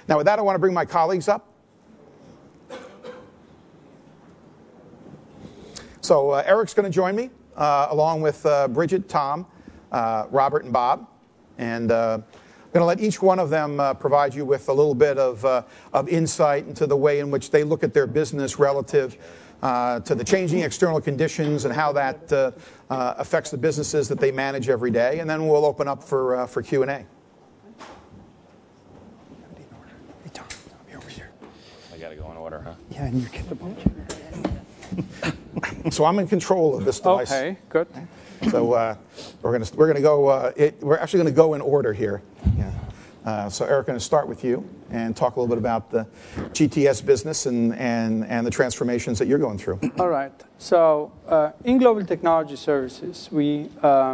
Now, with that, I want to bring my colleagues up. So Eric's going to join me, along with Bridget, Tom, Robert, and Bob. And I'm going to let each one of them provide you with a little bit of insight into the way in which they look at their business relative to the changing external conditions and how that affects the businesses that they manage every day. And then we'll open up for Q&A. I got to go in order, huh? Yeah, and you get the ball. So I'm in control of this device. Okay, good. So we're gonna go. We're actually going to go in order here. Yeah. So Eric, going to start with you and talk a little bit about the GTS business and the transformations that you're going through. All right. So in Global Technology Services, we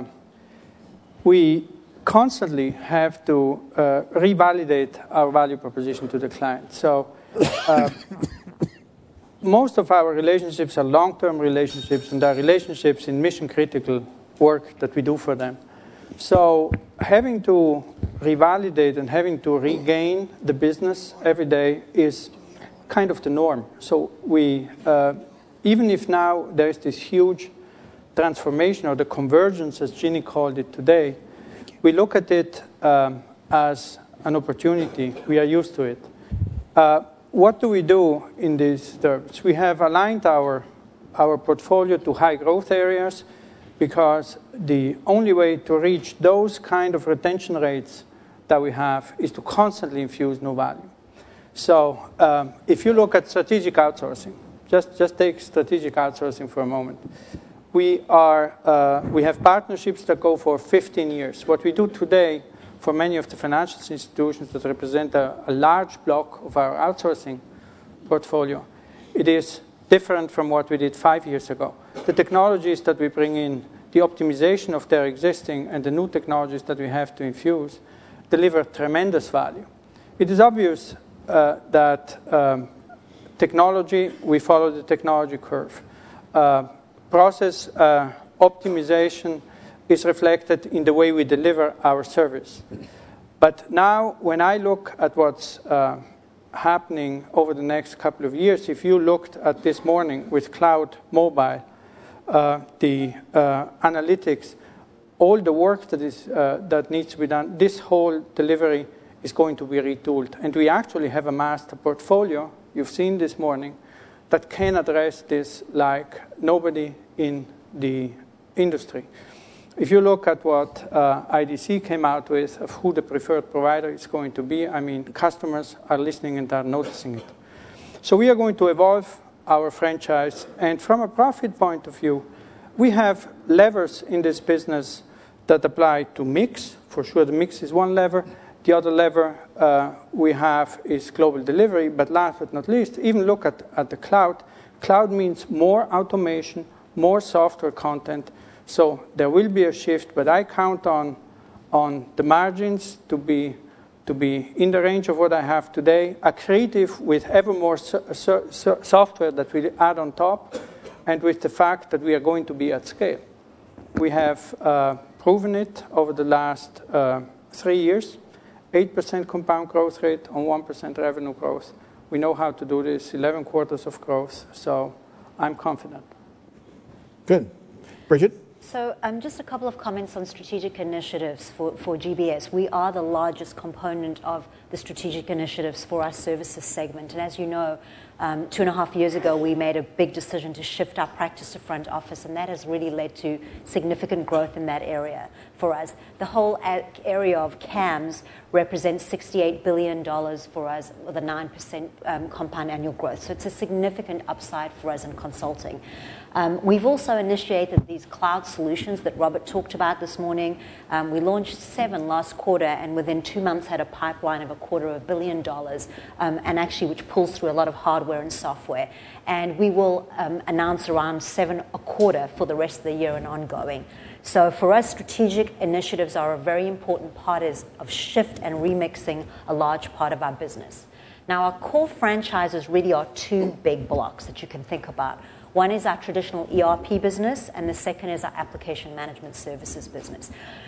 constantly have to revalidate our value proposition to the client. So most of our relationships are long-term relationships, and they're relationships in mission-critical work that we do for them. So having to revalidate and having to regain the business every day is kind of the norm. So we, even if now there's this huge transformation or the convergence, as Ginny called it today, we look at it as an opportunity. We are used to it. What do we do in these terms? We have aligned our portfolio to high growth areas because the only way to reach those kind of retention rates that we have is to constantly infuse new value. So if you look at strategic outsourcing, just take strategic outsourcing for a moment. We have partnerships that go for 15 years. What we do today for many of the financial institutions that represent a large block of our outsourcing portfolio, it is different from what we did 5 years ago. The technologies that we bring in, the optimization of their existing and the new technologies that we have to infuse deliver tremendous value. It is obvious that technology, we follow the technology curve. Process optimization is reflected in the way we deliver our service. But now, when I look at what's happening over the next couple of years, if you looked at this morning with cloud mobile, the analytics, all the work that needs to be done, this whole delivery is going to be retooled. And we actually have amassed a portfolio, you've seen this morning, that can address this like nobody in the industry. If you look at what IDC came out with of who the preferred provider is going to be, I mean, customers are listening and are noticing it. So we are going to evolve our franchise. And from a profit point of view, we have levers in this business that apply to mix. For sure, the mix is one lever. The other lever we have is global delivery. But last but not least, even look at the cloud. Cloud means more automation, more software content. So there will be a shift, but I count on the margins to be in the range of what I have today, accretive with ever more software that we add on top, and with the fact that we are going to be at scale. We have proven it over the last 3 years, 8% compound growth rate on 1% revenue growth. We know how to do this, 11 quarters of growth, so I'm confident. Good. Bridget? So just a couple of comments on strategic initiatives for GBS. We are the largest component of the strategic initiatives for our services segment. And as you know, 2.5 years ago, we made a big decision to shift our practice to front office, and that has really led to significant growth in that area for us. The whole area of CAMS represents $68 billion for us with a 9% compound annual growth. So it's a significant upside for us in consulting. We've also initiated these cloud solutions that Robert talked about this morning. We launched 7 last quarter, and within 2 months had a pipeline of $250 million, and actually which pulls through a lot of hardware and software. And we will announce around 7 a quarter for the rest of the year and ongoing. So for us, strategic initiatives are a very important part of shift and remixing a large part of our business. Now, our core franchises really are 2 big blocks that you can think about. One is our traditional ERP business, and the second is our application management services business.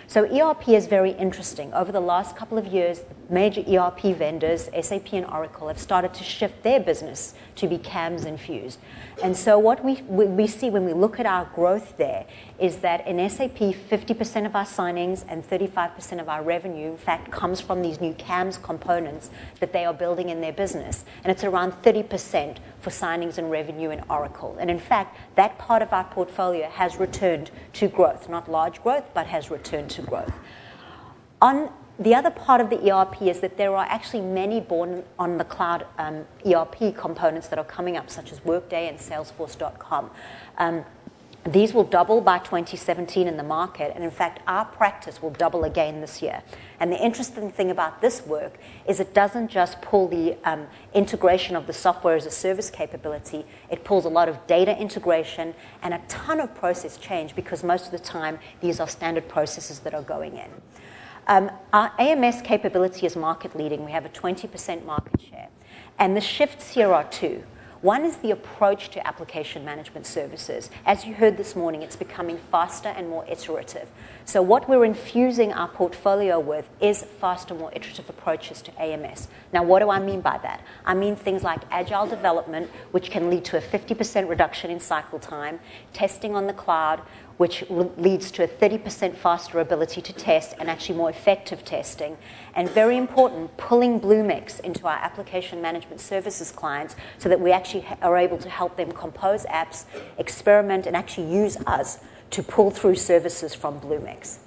So ERP is very interesting. Over the last couple of years, major ERP vendors, SAP and Oracle, have started to shift their business to be CAMS infused. And so what we see when we look at our growth there is that in SAP, 50% of our signings and 35% of our revenue, in fact, comes from these new CAMS components that they are building in their business. And it's around 30% for signings and revenue in Oracle. And in fact, that part of our portfolio has returned to growth, not large growth, but has returned to growth. On the other part of the ERP is that there are actually many born on the cloud ERP components that are coming up, such as Workday and Salesforce.com. These will double by 2017 in the market, and in fact, our practice will double again this year. And the interesting thing about this work is it doesn't just pull the integration of the software as a service capability, it pulls a lot of data integration and a ton of process change, because most of the time, these are standard processes that are going in. Our AMS capability is market leading. We have a 20% market share. And the shifts here are two. One is the approach to application management services. As you heard this morning, it's becoming faster and more iterative. So what we're infusing our portfolio with is faster, more iterative approaches to AMS. Now, what do I mean by that? I mean things like agile development, which can lead to a 50% reduction in cycle time, testing on the cloud, which leads to a 30% faster ability to test and actually more effective testing. And very important, pulling Bluemix into our application management services clients so that we actually are able to help them compose apps, experiment, and actually use us to pull through services from Bluemix.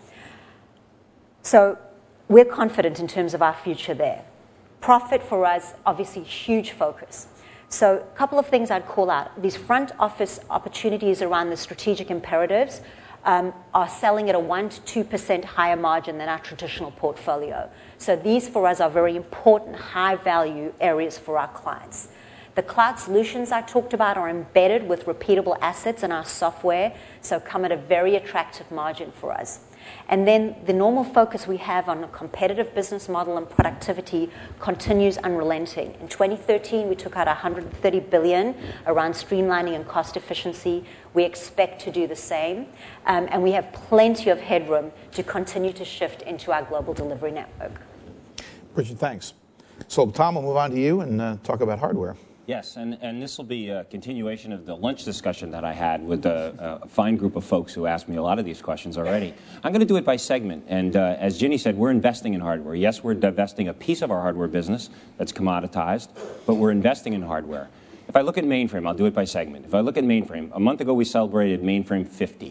So we're confident in terms of our future there. Profit for us, obviously, huge focus. So a couple of things I'd call out. These front office opportunities around the strategic imperatives are selling at a 1% to 2% higher margin than our traditional portfolio. So these for us are very important, high-value areas for our clients. The cloud solutions I talked about are embedded with repeatable assets in our software, so come at a very attractive margin for us. And then the normal focus we have on a competitive business model and productivity continues unrelenting. In 2013, we took out $130 billion around streamlining and cost efficiency. We expect to do the same. And we have plenty of headroom to continue to shift into our global delivery network. Bridget, thanks. So, Tom, we'll move on to you and talk about hardware. Yes, and this will be a continuation of the lunch discussion that I had with a fine group of folks who asked me a lot of these questions already. I'm going to do it by segment, and as Ginny said, we're investing in hardware. Yes, we're divesting a piece of our hardware business that's commoditized, but we're investing in hardware. If I look at mainframe, I'll do it by segment. If I look at mainframe, a month ago we celebrated mainframe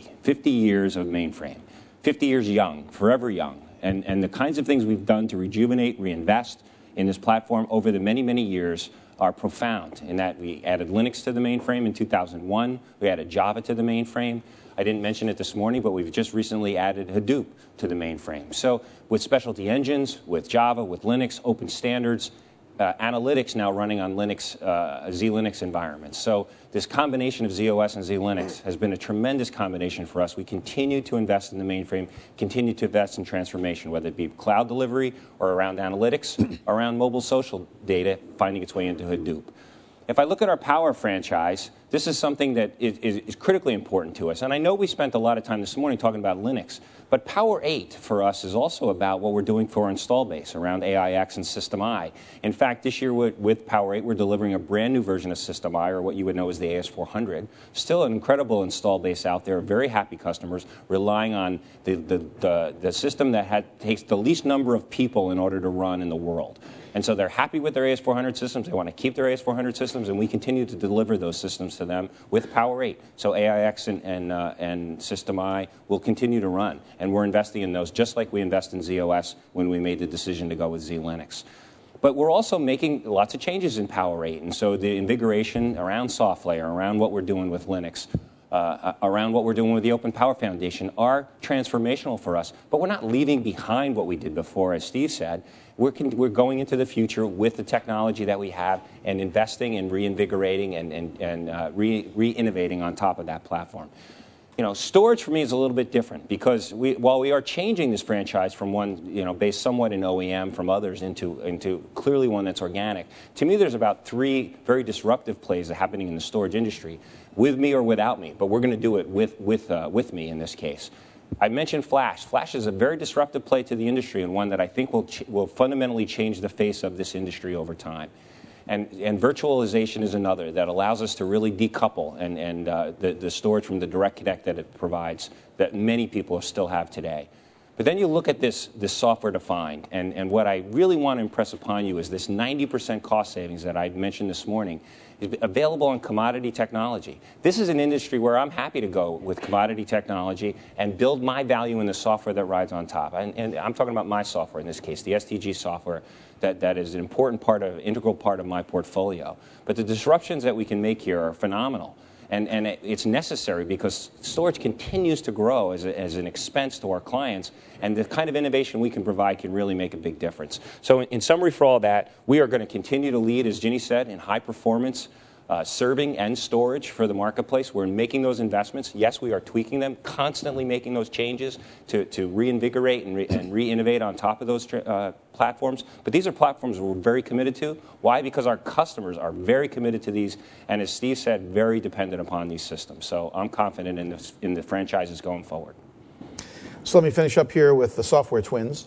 50 years of mainframe. 50 years young, forever young, and the kinds of things we've done to rejuvenate, reinvest in this platform over the many, many years are profound in that we added Linux to the mainframe in 2001. We added Java to the mainframe. I didn't mention it this morning, but we've just recently added Hadoop to the mainframe. So with specialty engines, with Java, with Linux, open standards, analytics now running on Linux, Z-Linux environments. So this combination of z/OS and Z-Linux has been a tremendous combination for us. We continue to invest in the mainframe, continue to invest in transformation, whether it be cloud delivery or around analytics, around mobile social data finding its way into Hadoop. If I look at our Power franchise, this is something that is critically important to us. And I know we spent a lot of time this morning talking about Linux, but Power 8 for us is also about what we're doing for our install base around AIX and System I. In fact, this year with Power 8, we're delivering a brand new version of System I, or what you would know as the AS400. Still an incredible install base out there, very happy customers relying on the system that takes the least number of people in order to run in the world. And so they're happy with their AS400 systems. They want to keep their AS400 systems, and we continue to deliver those systems to them with Power 8. So AIX and System I will continue to run, and we're investing in those just like we invest in z/OS when we made the decision to go with Z-Linux. But we're also making lots of changes in Power 8, and so the invigoration around SoftLayer, around what we're doing with Linux, around what we're doing with the Open Power Foundation are transformational for us. But we're not leaving behind what we did before, as Steve said. We're going into the future with the technology that we have and investing and reinvigorating and re-innovating on top of that platform. You know, storage for me is a little bit different because while we are changing this franchise from one, based somewhat in OEM from others into clearly one that's organic, to me there's about 3 very disruptive plays that are happening in the storage industry, with me or without me, but we're going to do it with me in this case. I mentioned Flash. Flash is a very disruptive play to the industry and one that I think will fundamentally change the face of this industry over time. And virtualization is another that allows us to really decouple the storage from the direct connect that it provides that many people still have today. But then you look at this software defined, and what I really want to impress upon you is this 90% cost savings that I mentioned this morning is available on commodity technology. This is an industry where I'm happy to go with commodity technology and build my value in the software that rides on top. And I'm talking about my software in this case, the STG software that is an important part integral part of my portfolio. But the disruptions that we can make here are phenomenal. And it's necessary because storage continues to grow as an expense to our clients, and the kind of innovation we can provide can really make a big difference. So in summary for all that, we are going to continue to lead, as Ginny said, in high performance serving and storage for the marketplace. We're making those investments. Yes, we are tweaking them, constantly making those changes to reinvigorate and re-innovate on top of those platforms. But these are platforms we're very committed to. Why? Because our customers are very committed to these, and as Steve said, very dependent upon these systems. So I'm confident in the franchises going forward. So let me finish up here with the software twins.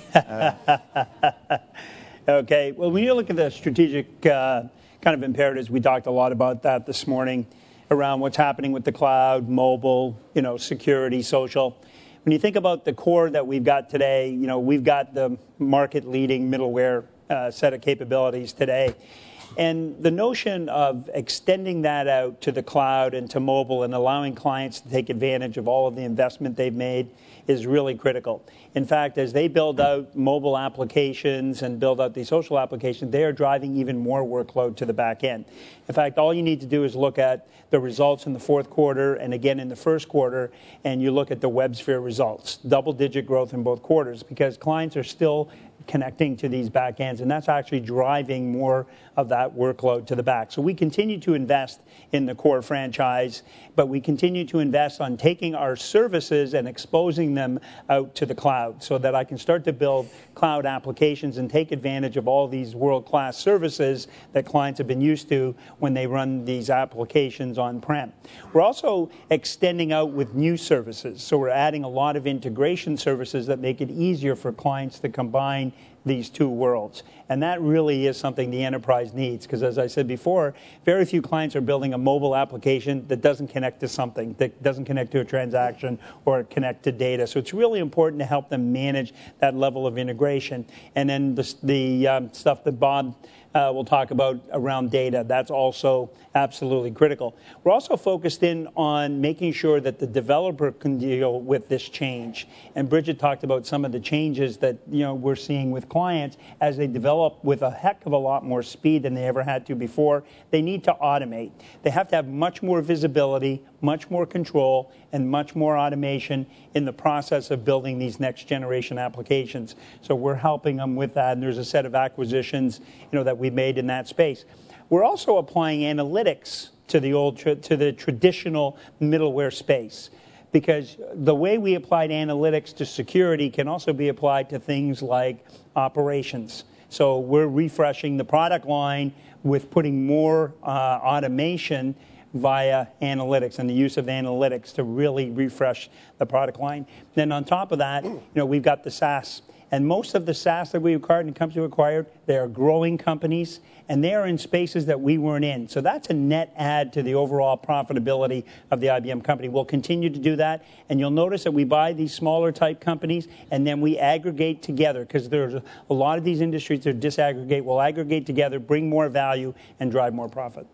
Okay. Well, when you look at the strategic kind of imperatives, we talked a lot about that this morning around what's happening with the cloud, mobile, security, social. When you think about the core that we've got today, we've got the market-leading middleware set of capabilities today. And the notion of extending that out to the cloud and to mobile and allowing clients to take advantage of all of the investment they've made is really critical. In fact, as they build out mobile applications and build out these social applications, they are driving even more workload to the back end. In fact, all you need to do is look at the results in the fourth quarter and again in the first quarter, and you look at the WebSphere results, double-digit growth in both quarters, because clients are still connecting to these back ends, and that's actually driving more of that workload to the back. So we continue to invest in the core franchise, but we continue to invest on taking our services and exposing them out to the cloud so that I can start to build cloud applications and take advantage of all these world-class services that clients have been used to when they run these applications on-prem. We're also extending out with new services, so we're adding a lot of integration services that make it easier for clients to combine these two worlds. And that really is something the enterprise needs, because as I said before, very few clients are building a mobile application that doesn't connect to something, that doesn't connect to a transaction or connect to data. So it's really important to help them manage that level of integration. And then the stuff that Bob we'll talk about around data. That's also absolutely critical. We're also focused in on making sure that the developer can deal with this change. And Bridget talked about some of the changes that we're seeing with clients as they develop with a heck of a lot more speed than they ever had to before. They need to automate. They have to have much more visibility, much more control, and much more automation in the process of building these next generation applications. So we're helping them with that, and there's a set of acquisitions that we've made in that space. We're also applying analytics to the traditional middleware space, because the way we applied analytics to security can also be applied to things like operations. So we're refreshing the product line with putting more automation via analytics and the use of analytics to really refresh the product line. Then on top of that, we've got the SaaS. And most of the SaaS that we acquired and companies we acquired, they are growing companies, and they are in spaces that we weren't in. So that's a net add to the overall profitability of the IBM company. We'll continue to do that, and you'll notice that we buy these smaller type companies, and then we aggregate together, because there's a lot of these industries that disaggregate. We'll aggregate together, bring more value, and drive more profit.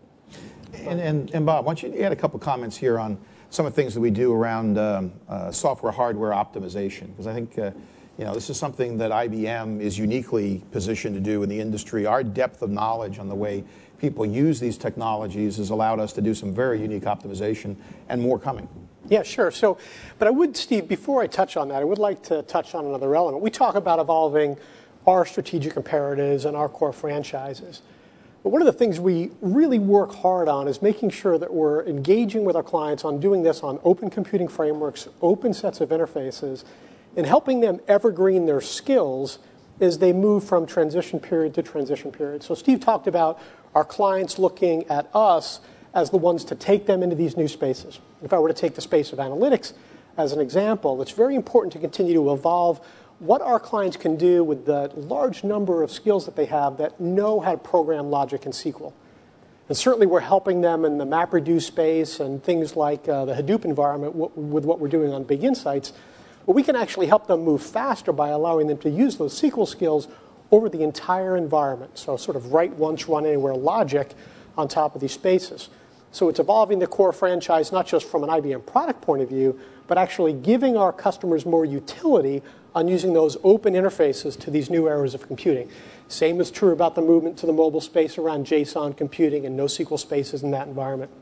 And Bob, why don't you add a couple comments here on some of the things that we do around software hardware optimization, because I think this is something that IBM is uniquely positioned to do in the industry. Our depth of knowledge on the way people use these technologies has allowed us to do some very unique optimization, and more coming. Yeah, sure. So, but I would, Steve, before I touch on that, I would like to touch on another element. We talk about evolving our strategic imperatives and our core franchises. But one of the things we really work hard on is making sure that we're engaging with our clients on doing this on open computing frameworks, open sets of interfaces, and helping them evergreen their skills as they move from transition period to transition period. So Steve talked about our clients looking at us as the ones to take them into these new spaces. If I were to take the space of analytics, as an example, it's very important to continue to evolve what our clients can do with the large number of skills that they have that know how to program logic in SQL. And certainly we're helping them in the MapReduce space and things like the Hadoop environment with what we're doing on Big Insights. But we can actually help them move faster by allowing them to use those SQL skills over the entire environment. So sort of write once, run anywhere logic on top of these spaces. So it's evolving the core franchise not just from an IBM product point of view, but actually giving our customers more utility on using those open interfaces to these new eras of computing. Same is true about the movement to the mobile space around JSON computing and NoSQL spaces in that environment.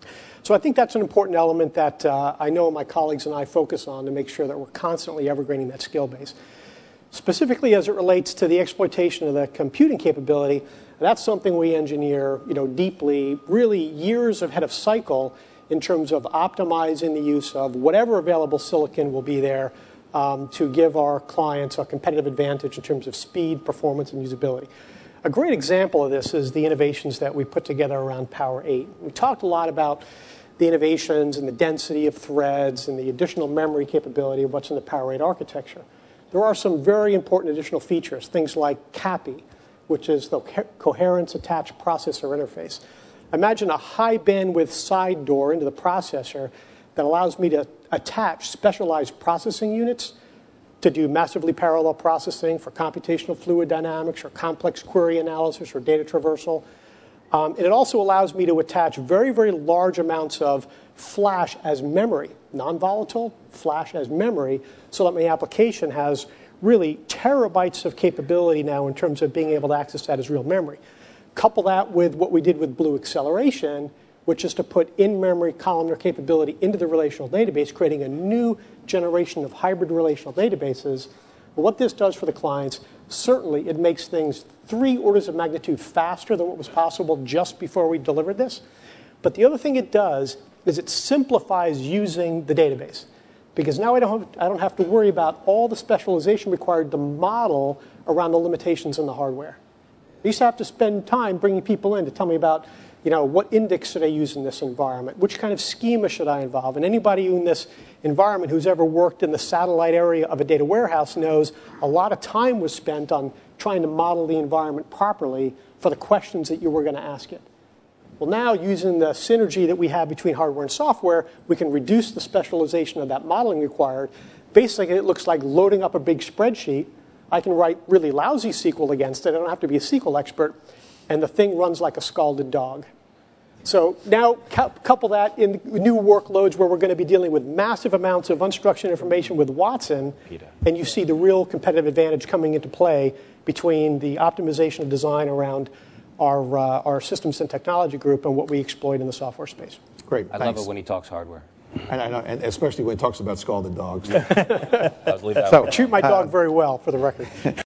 So I think that's an important element that I know my colleagues and I focus on to make sure that we're constantly evergrading that skill base. Specifically as it relates to the exploitation of the computing capability, that's something we engineer deeply, really years ahead of cycle in terms of optimizing the use of whatever available silicon will be there to give our clients a competitive advantage in terms of speed, performance, and usability. A great example of this is the innovations that we put together around Power 8. We talked a lot about the innovations and the density of threads and the additional memory capability of what's in the Power 8 architecture. There are some very important additional features, things like CAPI, which is the Coherence Attached Processor Interface. Imagine a high bandwidth side door into the processor that allows me to attach specialized processing units to do massively parallel processing for computational fluid dynamics or complex query analysis or data traversal. And it also allows me to attach very, very large amounts of flash as memory, non-volatile flash as memory, so that my application has really terabytes of capability now in terms of being able to access that as real memory. Couple that with what we did with Blue Acceleration, which is to put in-memory columnar capability into the relational database, creating a new generation of hybrid relational databases. But what this does for the clients, certainly it makes things 3 orders of magnitude faster than what was possible just before we delivered this. But the other thing it does is it simplifies using the database. Because now I don't have to worry about all the specialization required to model around the limitations in the hardware. I used to have to spend time bringing people in to tell me about what index should I use in this environment? Which kind of schema should I involve? And anybody in this environment who's ever worked in the satellite area of a data warehouse knows a lot of time was spent on trying to model the environment properly for the questions that you were going to ask it. Well, now using the synergy that we have between hardware and software, we can reduce the specialization of that modeling required. Basically, it looks like loading up a big spreadsheet. I can write really lousy SQL against it. I don't have to be a SQL expert. And the thing runs like a scalded dog. So now couple that in new workloads where we're going to be dealing with massive amounts of unstructured information with Watson, and you see the real competitive advantage coming into play between the optimization of design around our systems and technology group and what we exploit in the software space. Great. I love it when he talks hardware. And I know, and especially when he talks about scalded dogs. I'll leave that So treat my dog very well, for the record.